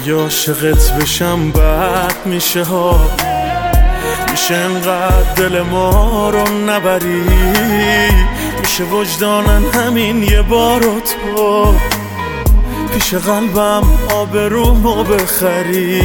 اگه عاشقت بشم بد میشه ها، میشه انقدر دل ما رو نبری، میشه وجدانن همین یه بارو تو پیش قلبم آبرومو بخری.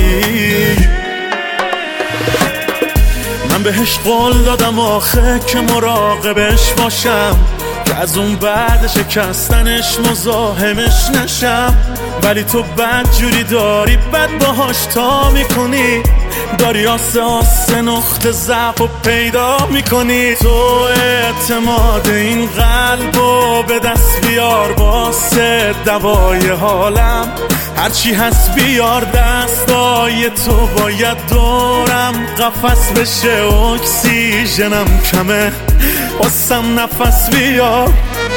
من بهش قول دادم آخه که مراقبش باشم، که از اون بعد شکستنش مزاحمش نشم، ولی تو بد جوری داری بد باهاش تا میکنی، داری آسه آسه نقطه ضعف و پیدا میکنی. تو اعتماد این قلبو به دست بیار، واسه دوای حالم هرچی هست بیار، دستای تو باید دورم قفس بشه، اکسیژنم کمه واسم نفس بیار.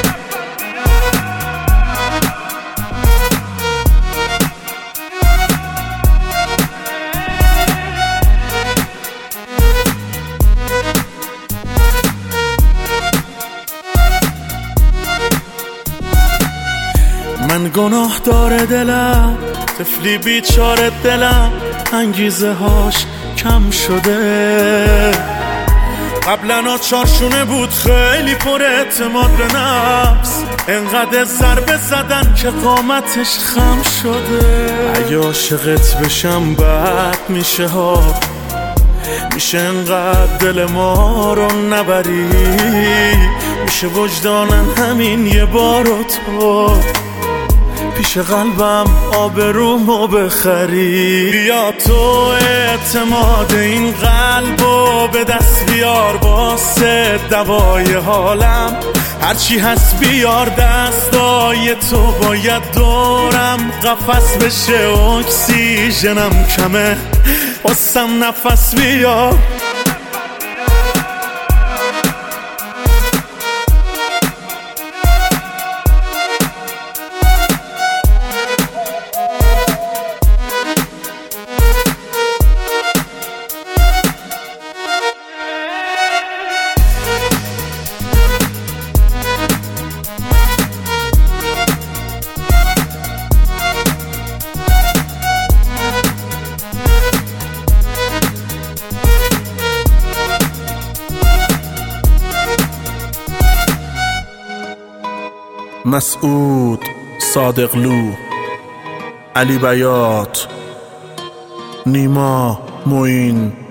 من گناه داره دلم، طفلی بیچاره دلم، انگیزه هاش کم شده. قبلا چارشونه بود خیلی پر اعتماد به نفس، انقدر ضربه زدن که قامتش خم شده. اگه عاشقت بشم بد میشه ها، میشه انقدر دل ما رو نبری، میشه وجدانن همین یه بارو تو پیش قلبم آبرومو بخری. بیا تو اعتماد این قلبو به دست بیار، واسه دوای حالم هرچی هست بیار، دستای تو باید دورم قفس بشه، اکسیژنم کمه واسم نفس بیار. مسعود صادقلو، علی بیات، نیما موین.